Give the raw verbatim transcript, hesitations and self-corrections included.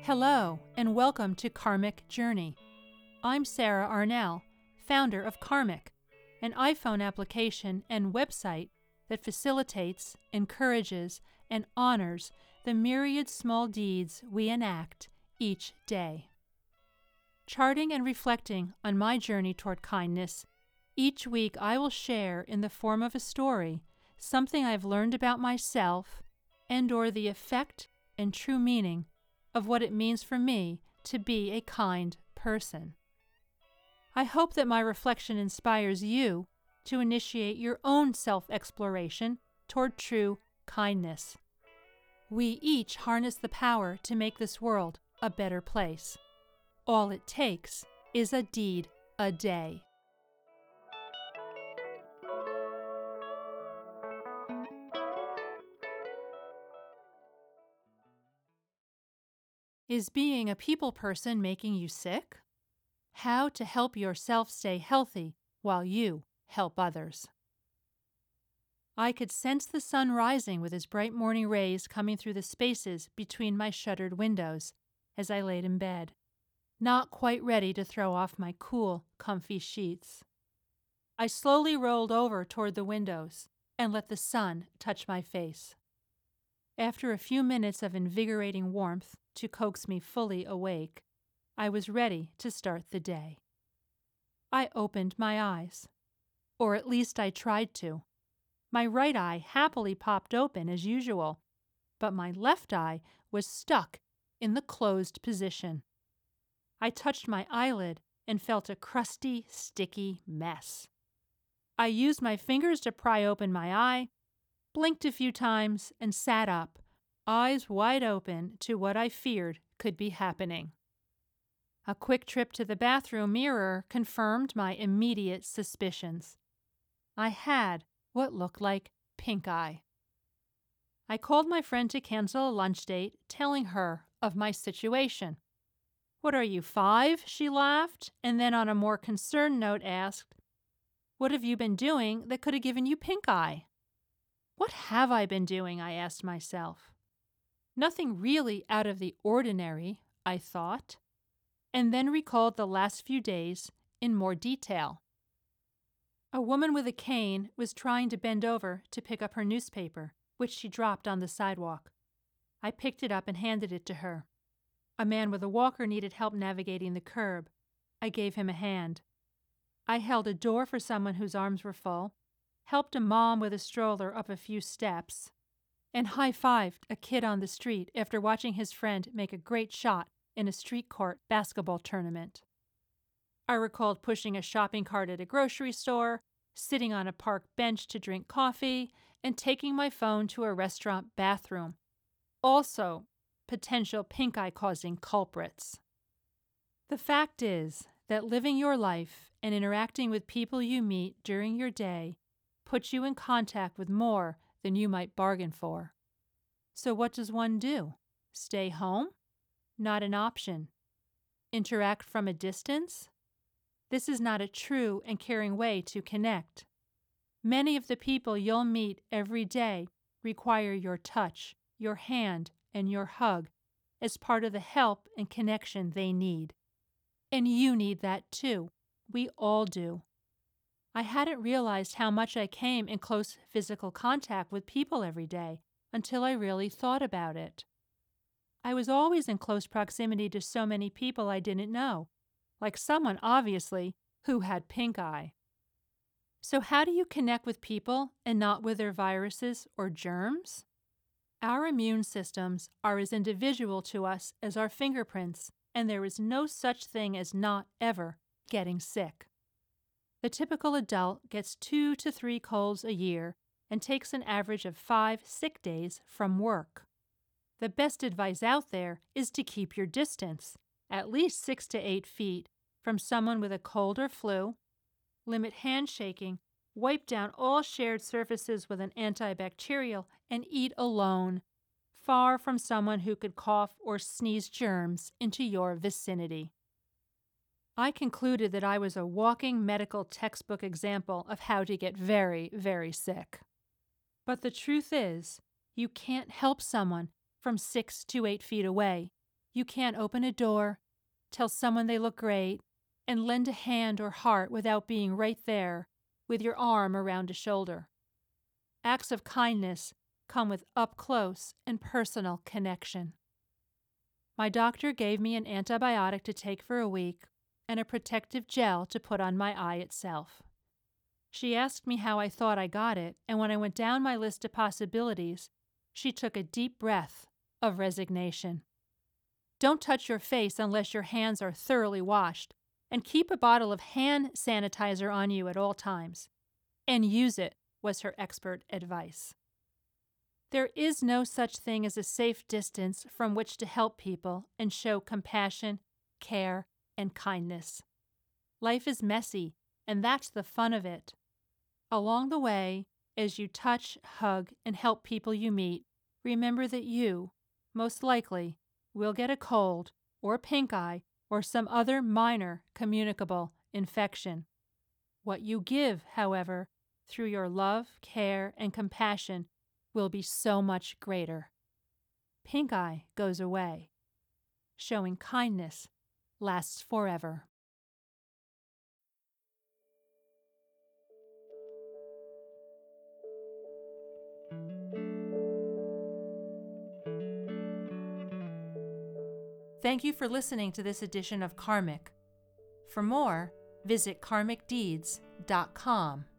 Hello, and welcome to Karmic Journey. I'm Sarah Arnell, founder of Karmic, an iPhone application and website that facilitates, encourages, and honors the myriad small deeds we enact each day. Charting and reflecting on my journey toward kindness, each week I will share in the form of a story something I've learned about myself and or the effect and true meaning of what it means for me to be a kind person. I hope that my reflection inspires you to initiate your own self-exploration toward true kindness. We each harness the power to make this world a better place. All it takes is a deed a day. Is being a people person making you sick? How to help yourself stay healthy while you help others. I could sense the sun rising with his bright morning rays coming through the spaces between my shuttered windows as I laid in bed, not quite ready to throw off my cool, comfy sheets. I slowly rolled over toward the windows and let the sun touch my face. After a few minutes of invigorating warmth to coax me fully awake, I was ready to start the day. I opened my eyes, or at least I tried to. My right eye happily popped open as usual, but my left eye was stuck in the closed position. I touched my eyelid and felt a crusty, sticky mess. I used my fingers to pry open my eye, blinked a few times, and sat up, eyes wide open to what I feared could be happening. A quick trip to the bathroom mirror confirmed my immediate suspicions. I had what looked like pink eye. I called my friend to cancel a lunch date, telling her of my situation. "What are you, five?" she laughed, and then on a more concerned note asked, "What have you been doing that could have given you pink eye?" What have I been doing, I asked myself. Nothing really out of the ordinary, I thought, and then recalled the last few days in more detail. A woman with a cane was trying to bend over to pick up her newspaper, which she dropped on the sidewalk. I picked it up and handed it to her. A man with a walker needed help navigating the curb. I gave him a hand. I held a door for someone whose arms were full, helped a mom with a stroller up a few steps, and high-fived a kid on the street after watching his friend make a great shot in a street court basketball tournament. I recalled pushing a shopping cart at a grocery store, sitting on a park bench to drink coffee, and taking my phone to a restaurant bathroom. Also, potential pink eye causing culprits. The fact is that living your life and interacting with people you meet during your day puts you in contact with more than you might bargain for. So what does one do? Stay home? Not an option. Interact from a distance? This is not a true and caring way to connect. Many of the people you'll meet every day require your touch, your hand, and your hug as part of the help and connection they need. And you need that too. We all do. I hadn't realized how much I came in close physical contact with people every day until I really thought about it. I was always in close proximity to so many people I didn't know, like someone, obviously, who had pink eye. So how do you connect with people and not with their viruses or germs? Our immune systems are as individual to us as our fingerprints, and there is no such thing as not ever getting sick. The typical adult gets two to three colds a year and takes an average of five sick days from work. The best advice out there is to keep your distance, at least six to eight feet, from someone with a cold or flu, limit handshaking, wipe down all shared surfaces with an antibacterial, and eat alone, far from someone who could cough or sneeze germs into your vicinity. I concluded that I was a walking medical textbook example of how to get very, very sick. But the truth is, you can't help someone from six to eight feet away. You can't open a door, tell someone they look great, and lend a hand or heart without being right there with your arm around a shoulder. Acts of kindness come with up-close and personal connection. My doctor gave me an antibiotic to take for a week and a protective gel to put on my eye itself. She asked me how I thought I got it, and when I went down my list of possibilities, she took a deep breath of resignation. Don't touch your face unless your hands are thoroughly washed, and keep a bottle of hand sanitizer on you at all times. And use it, was her expert advice. There is no such thing as a safe distance from which to help people and show compassion, care, and kindness. Life is messy, and that's the fun of it. Along the way, as you touch, hug, and help people you meet, remember that you, most likely, will get a cold or pink eye or some other minor communicable infection. What you give, however, through your love, care, and compassion will be so much greater. Pink eye goes away. Showing kindness lasts forever. Thank you for listening to this edition of Karmic. For more, visit karmic deeds dot com.